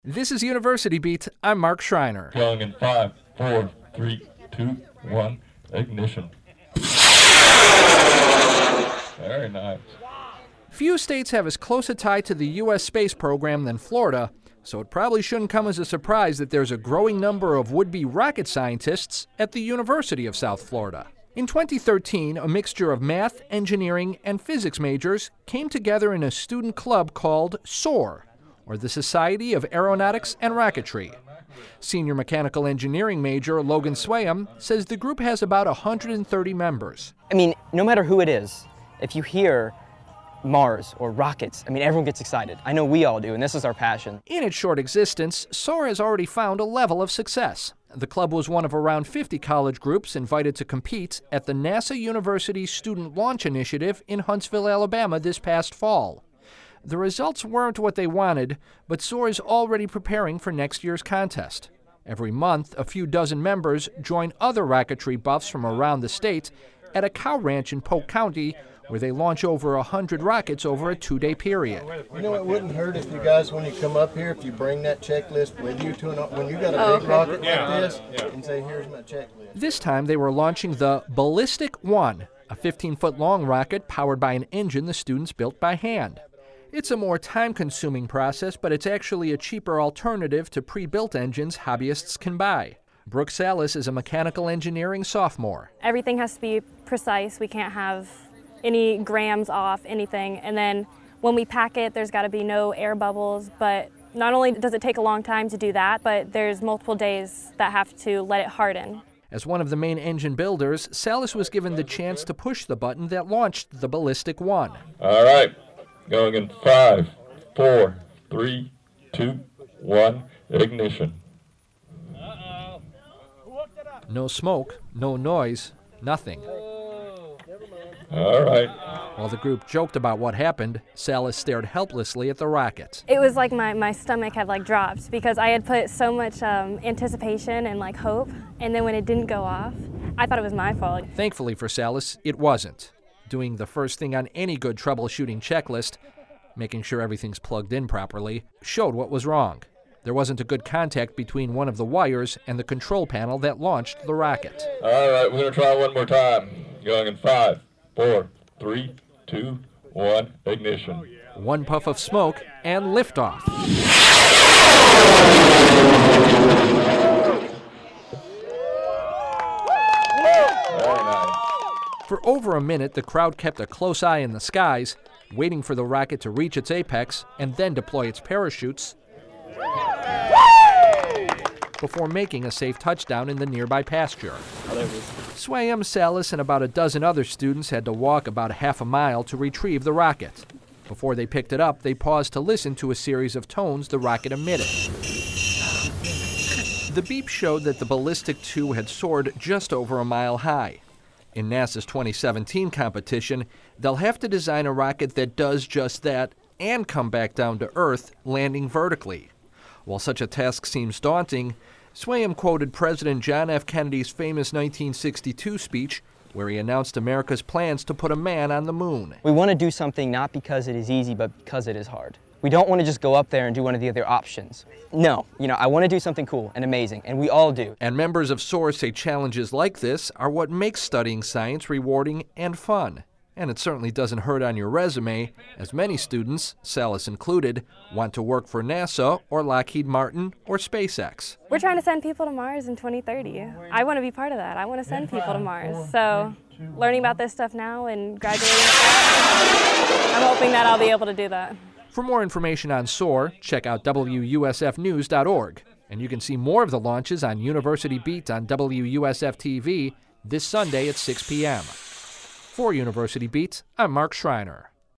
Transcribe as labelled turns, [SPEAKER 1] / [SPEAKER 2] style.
[SPEAKER 1] This is University Beat. I'm Mark Schreiner.
[SPEAKER 2] Going in 5, 4, 3, 2, 1, ignition. Very nice.
[SPEAKER 1] Few states have as close a tie to the U.S. space program than Florida, so it probably shouldn't come as a surprise that there's a growing number of would-be rocket scientists at the University of South Florida. In 2013, a mixture of math, engineering, and physics majors came together in a student club called SOAR, or the Society of Aeronautics and Rocketry. Senior mechanical engineering major Logan Swayam says the group has about 130 members.
[SPEAKER 3] I mean, no matter who it is, if you hear Mars or rockets, everyone gets excited. I know we all do, and this is our passion.
[SPEAKER 1] In its short existence, SOAR has already found a level of success. The club was one of around 50 college groups invited to compete at the NASA University Student Launch Initiative in Huntsville, Alabama this past fall. The results weren't what they wanted, but SOAR is already preparing for next year's contest. Every month, a few dozen members join other rocketry buffs from around the state at a cow ranch in Polk County, where they launch over 100 rockets over a 2-day period.
[SPEAKER 4] You know, it wouldn't hurt if you guys, when you come up here, if you bring that checklist with you to when you got a big rocket like this, and say, here's my checklist.
[SPEAKER 1] This time they were launching the Ballistic 1, a 15-foot-long rocket powered by an engine the students built by hand. It's a more time-consuming process, but it's actually a cheaper alternative to pre-built engines hobbyists can buy. Brooke Salas is a mechanical engineering sophomore.
[SPEAKER 5] Everything has to be precise. We can't have any grams off, anything. And then when we pack it, there's got to be no air bubbles. But not only does it take a long time to do that, but there's multiple days that have to let it harden.
[SPEAKER 1] As one of the main engine builders, Salas was given the chance to push the button that launched the Ballistic 1.
[SPEAKER 2] All right. Going in 5, 4, 3, 2, 1, ignition.
[SPEAKER 1] No smoke, no noise, nothing.
[SPEAKER 2] All right.
[SPEAKER 1] While the group joked about what happened, Salas stared helplessly at the rocket.
[SPEAKER 5] It was like my stomach had dropped because I had put so much anticipation and hope, and then when it didn't go off, I thought it was my fault.
[SPEAKER 1] Thankfully for Salas, it wasn't. Doing the first thing on any good troubleshooting checklist, making sure everything's plugged in properly, showed what was wrong. There wasn't a good contact between one of the wires and the control panel that launched the rocket.
[SPEAKER 2] All right, we're going to try one more time. Going in 5, 4, 3, 2, 1, ignition.
[SPEAKER 1] One puff of smoke and liftoff.
[SPEAKER 2] Very nice.
[SPEAKER 1] For over a minute, the crowd kept a close eye in the skies, waiting for the rocket to reach its apex and then deploy its parachutes before making a safe touchdown in the nearby pasture. Swayam, Salas, and about a dozen other students had to walk about half a mile to retrieve the rocket. Before they picked it up, they paused to listen to a series of tones the rocket emitted. The beep showed that the Ballistic 2 had soared just over a mile high. In NASA's 2017 competition, they'll have to design a rocket that does just that and come back down to Earth, landing vertically. While such a task seems daunting, Swayam quoted President John F. Kennedy's famous 1962 speech, where he announced America's plans to put a man on the moon.
[SPEAKER 3] We want to do something not because it is easy, but because it is hard. We don't want to just go up there and do one of the other options. No, I want to do something cool and amazing, and we all do.
[SPEAKER 1] And members of SOAR say challenges like this are what makes studying science rewarding and fun. And it certainly doesn't hurt on your resume, as many students, Salas included, want to work for NASA or Lockheed Martin or SpaceX.
[SPEAKER 5] We're trying to send people to Mars in 2030. I want to be part of that. I want to send people to Mars. So learning about this stuff now and graduating, I'm hoping that I'll be able to do that.
[SPEAKER 1] For more information on SOAR, check out WUSFnews.org. And you can see more of the launches on University Beat on WUSF TV this Sunday at 6 p.m. For University Beat, I'm Mark Schreiner.